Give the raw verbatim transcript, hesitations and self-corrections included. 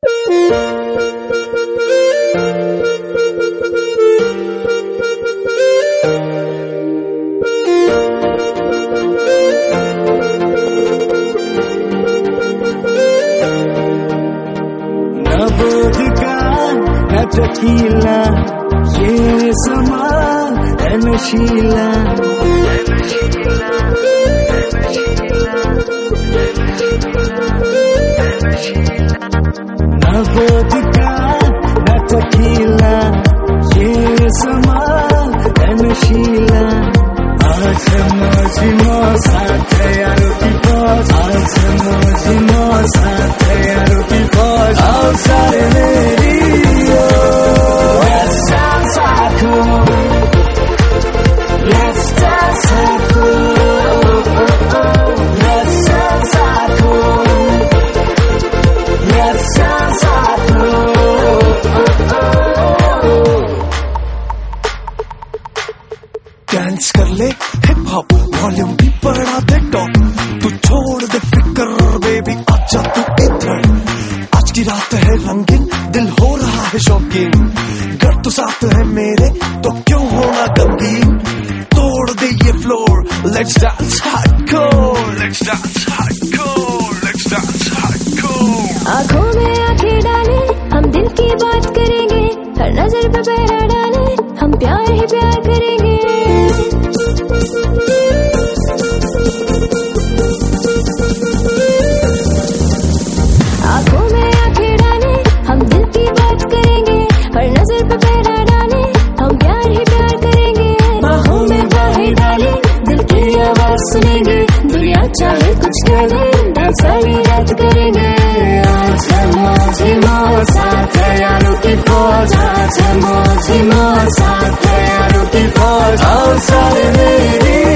Vodka न tequila, ये समा है नशीला। न वोदका न टकीला, ये समा है नशीला। आज मौज साथ यारों की फौज, आज मौज साथ यारों की फौज। आओ सारे मेरी ओर, let's dance circle, let's dance circle, let's dance circle, let's dance circle। Dance कर ले हिप हॉप, वॉल्यूम भी बढ़ा दे टॉप। तू छोड़ दे फिक्र बेबी, आजा तू इधर। आज की रात है रंगीन, दिल हो रहा है शौकीन। घर तो साथ है मेरे तो क्यों होना गमगीन। तोड़ दे ये floor, let's dance hardcore, let's dance hardcore, let's dance hardcore. आँखों में आंखें डाले, हम दिल की बात करेंगे। हर नजर पे पहरा डाले, हम प्यार ही प्यार करेंगे। आँखों में आंखें डाले, हम दिल की बात करेंगे। हर नजर पे पहरा डाले, हम प्यार ही प्यार करेंगे। बाहों में बाहें डाले, दिल की आवाज सुनेंगे। दुनिया चाहे कुछ कह दे, डांस सारी रात करेंगे। आज है मौज ही मौज, साथ है यारों की फौज। आज है मौज ही मौज, साथ है यारों की फौज। आओ सारे मेरी